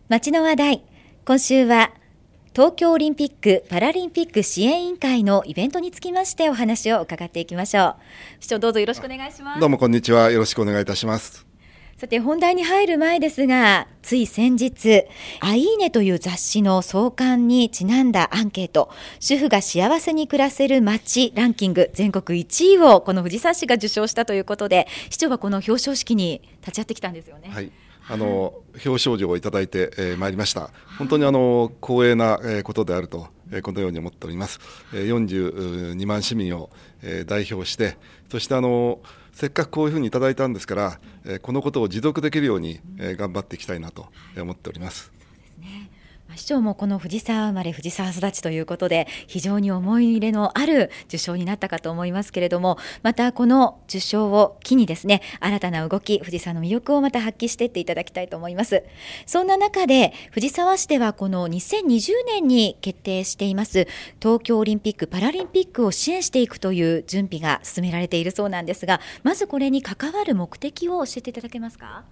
街の話題、今週は東京オリンピック・パラリンピック支援委員会のイベントにつきましてお話を伺っていきましょう。市長、どうぞよろしくお願いします。 どうもこんにちは、よろしくお願いいたします。 さて、本題に入る前ですが、つい先日アイーネという雑誌の創刊にちなんだアンケート、主婦が幸せに暮らせる街ランキング全国1位をこの藤沢市が受賞したということで、市長はこの表彰式に立ち会ってきたんですよね。 はい、表彰状をいただいてまいりました。本当に光栄なことであるとこのように思っております。42万市民を代表して、そしてせっかくこういうふうにいただいたんですから、このことを持続できるように頑張っていきたいなと思っております。 そうですね。市長もこの藤沢生まれ藤沢育ちということで、非常に思い入れのある受賞になったかと思いますけれども、またこの受賞を機にですね、新たな動き、藤沢の魅力をまた発揮していっていただきたいと思います。そんな中で藤沢市ではこの2020年に決定しています東京オリンピック・パラリンピックを支援していくという準備が進められているそうなんですが、まずこれに関わる目的を教えていただけますか。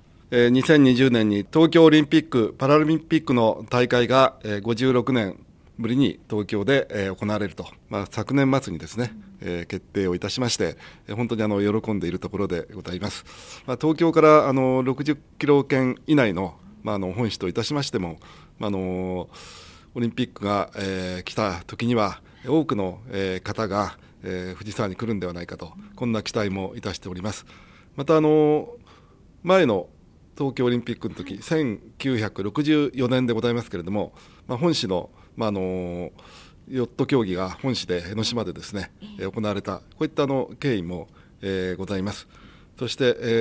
2020年に東京オリンピック・パラリンピックの大会が56年ぶりに東京で行われると、昨年末にですね、決定をいたしまして、本当に喜んでいるところでございます。東京から60キロ圏以内の、本市といたしましても、オリンピックが来た時には多くの方が藤沢に来るんではないかと、こんな期待もいたしております。また前の東京オリンピックの時、1964年でございますけれども、本市の、ヨット競技が本市で江ノ島でですね、行われた、こういった経緯もございます。そして、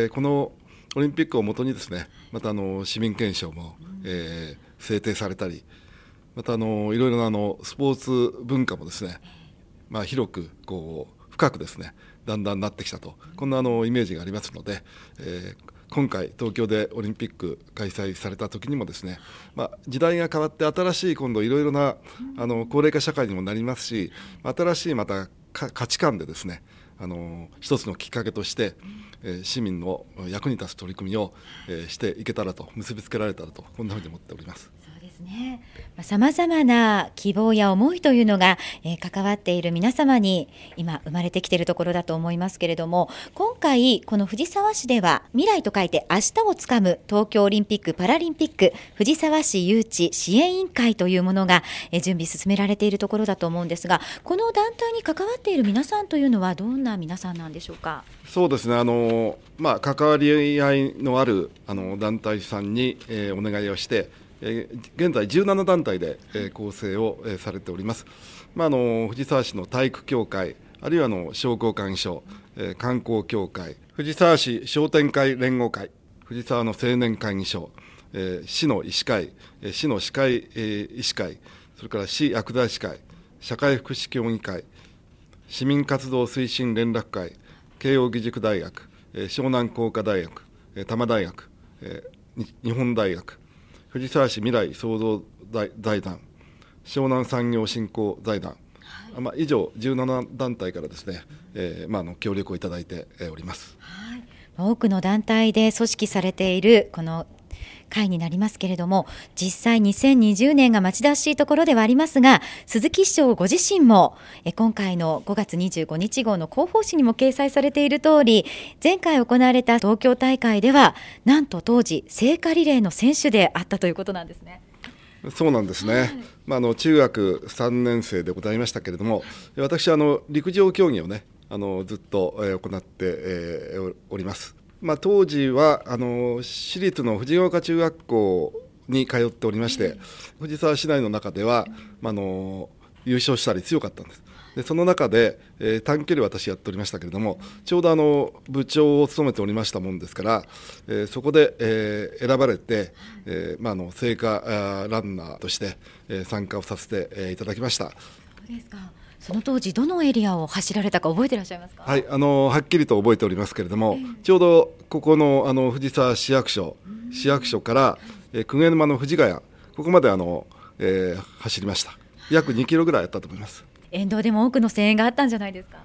このオリンピックをもとにですね、また市民憲章も制定されたり、またいろいろなスポーツ文化もですね、広く深くですね、だんだんなってきたと、こんなイメージがありますので、今回東京でオリンピック開催された時にもですね、時代が変わって新しい今度いろいろな高齢化社会にもなりますし、新しいまた価値観でですね、一つのきっかけとして市民の役に立つ取り組みをしていけたらと、結びつけられたらと、こんなふうに思っております。 そうですね。さまざまな希望や思いというのが、関わっている皆様に今生まれてきているところだと思いますけれども、今回この藤沢市では未来と書いて明日をつかむ東京オリンピック・パラリンピック藤沢市誘致支援委員会というものが準備進められているところだと思うんですが、この団体に関わっている皆さんというのはどんな皆さんなんでしょうか。 そうですね、関わり合いのある団体さんにお願いをして、現在17団体で構成をされております。藤沢市の体育協会、あるいは商工会議所、観光協会、藤沢市商店会連合会、藤沢の青年会議所、市の医師会、市の歯科医師会、それから市薬剤師会、社会福祉協議会、市民活動推進連絡会、慶應義塾大学、湘南工科大学、多摩大学、日本大学、藤沢市未来創造財団、湘南産業振興財団、以上17団体からですね、協力をいただいております。 はい、多くの団体で組織されているこの会になりますけれども、実際2020年が待ち遠しいところではありますが、鈴木市長ご自身も今回の5月25日号の広報誌にも掲載されている通り、前回行われた東京大会ではなんと当時聖火リレーの選手であったということなんですね。 そうなんですね、中学3年生でございましたけれども、私陸上競技をねずっと行っております。当時は私立の藤岡中学校に通っておりまして、藤沢市内の中では、優勝したり強かったんです。でその中で、短距離私やっておりましたけれども、ちょうど部長を務めておりましたもんですから、そこで、選ばれて、聖火ランナーとして、参加をさせて、いただきました。 そうですか。その当時どのエリアを走られたか覚えていらっしゃいますか。 はい、はっきりと覚えておりますけれども、ちょうどここの藤沢市役所から、鵠沼の藤ヶ谷、ここまで走りました。約2キロぐらいあったと思います。 沿道でも多くの声援があったんじゃないですか。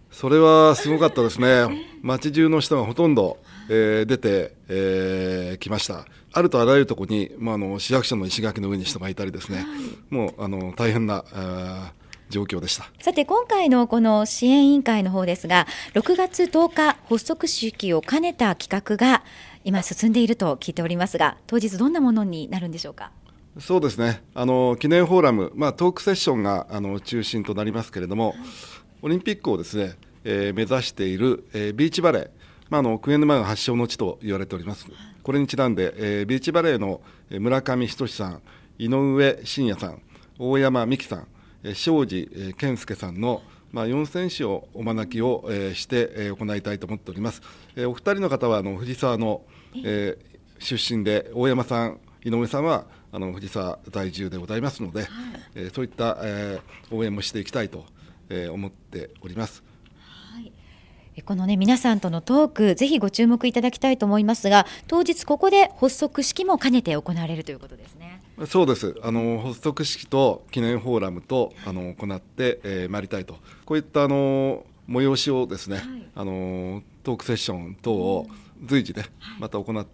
それはすごかったですね。街中の人がほとんど、出てきました。あるとあらゆるところに、市役所の石垣の上に人がいたりですね、もう大変な状況でした。 さて今回のこの支援委員会の方ですが、6月10日発足式を兼ねた企画が今進んでいると聞いておりますが、当日どんなものになるんでしょうか。 そうですね、記念フォーラム、トークセッションが中心となりますけれども、オリンピックをですね、目指している、ビーチバレー、クエン沼が発祥の地と言われております。これにちなんで、ビーチバレーの村上仁さん、井上真也さん、大山美樹さん、庄司健介さんの、4選手をお招きを、して行いたいと思っております。お二人の方は藤沢の、出身で、大山さん、井上さんは藤沢在住でございますので、そういった、応援もしていきたいと、思っております。 このね、皆さんとのトーク、ぜひご注目いただきたいと思いますが、当日ここで発足式も兼ねて行われるということですね。 そうです。発足式と記念フォーラムと行ってまいりたいと、こういった催しをですね、トークセッション等を随時でまた行って、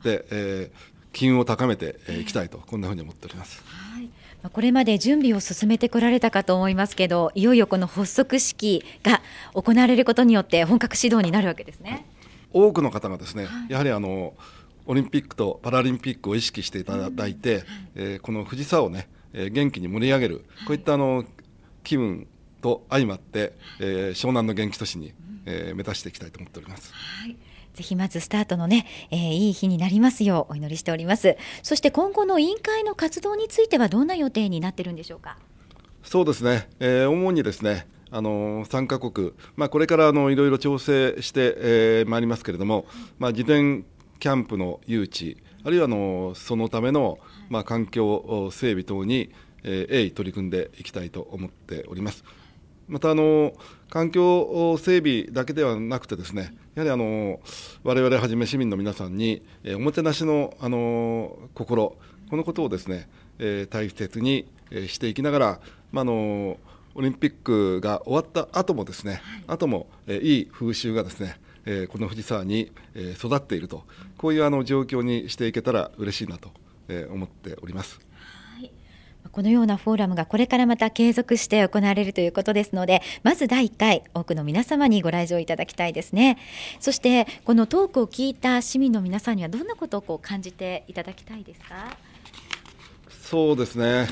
機運を高めていきたいと、こんなふうに思っております。 これまで準備を進めてこられたかと思いますけど、いよいよこの発足式が行われることによって本格始動になるわけですね。 多くの方がですね、やはりオリンピックとパラリンピックを意識していただいて、この藤沢をね、元気に盛り上げる、こういった気分と相まって、湘南の元気都市に、目指していきたいと思っております。 ぜひまずスタートのね、いい日になりますようお祈りしております。そして今後の委員会の活動についてはどんな予定になっているんでしょうか。 そうですね、主にですね、3カ国、これからいろいろ調整してまいりますけれども、事前キャンプの誘致、あるいはそのための、環境整備等に、鋭意取り組んでいきたいと思っております。また環境整備だけではなくてですね、やはり我々はじめ市民の皆さんに、おもてなしの、心、このことをですね、大切にしていきながら、オリンピックが終わった後もですね、いい風習がですね、この藤沢に育っていると、こういう状況にしていけたら嬉しいなと思っております。 このようなフォーラムがこれからまた継続して行われるということですので、まず第1回多くの皆様にご来場いただきたいですね。そしてこのトークを聞いた市民の皆さんにはどんなことを感じていただきたいですか。 そうですね、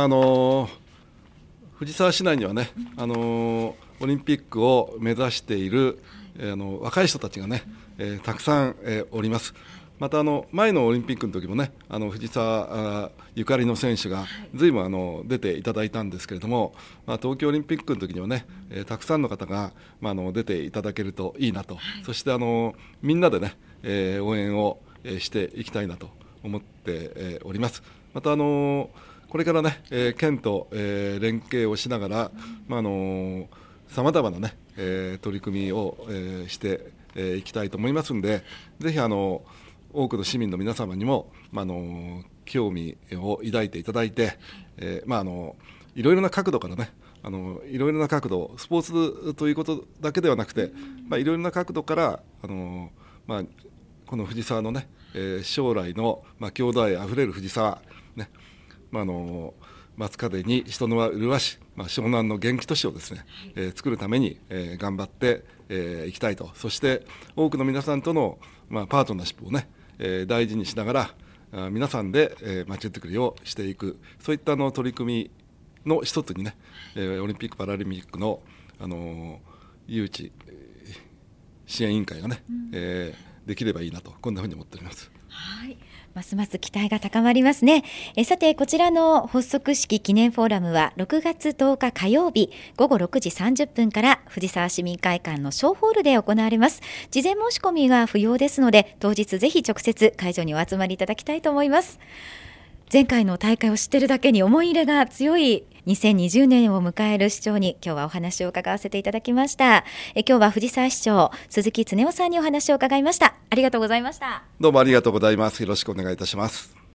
藤沢市内にはね、オリンピックを目指している、若い人たちがね、たくさん、おります。また前のオリンピックの時もね、藤沢ゆかりの選手がずいぶん出ていただいたんですけれども、東京オリンピックの時にはね、たくさんの方が、出ていただけるといいなと、そしてみんなでね、応援をしていきたいなと思っております。またこれからね、県と連携をしながら、さまざまなね、取り組みをしていきたいと思いますので、ぜひ多くの市民の皆様にも、興味を抱いていただいて、いろいろな角度からね、いろいろな角度、スポーツということだけではなくて、いろいろな角度からこの藤沢のね、将来の、郷土愛あふれる藤沢、ね、松風に人の輪麗し、湘南の元気都市をですね、作るために、頑張っていきたいと。そして多くの皆さんとの、パートナーシップをね、大事にしながら皆さんで街づくりをしていく、そういった取り組みの一つにね、オリンピック・パラリンピックの、誘致支援委員会がね、できればいいなと、こんなふうに思っております。 はい、ますます期待が高まりますね。さてこちらの発足式記念フォーラムは6月10日火曜日午後6時30分から藤沢市民会館の小ホールで行われます。事前申し込みは不要ですので、当日ぜひ直接会場にお集まりいただきたいと思います。前回の大会を知っているだけに思い入れが強い2020年を迎える市長に今日はお話を伺わせていただきました。今日は藤沢市長鈴木恒夫さんにお話を伺いました。ありがとうございました。 どうもありがとうございます。よろしくお願いいたします。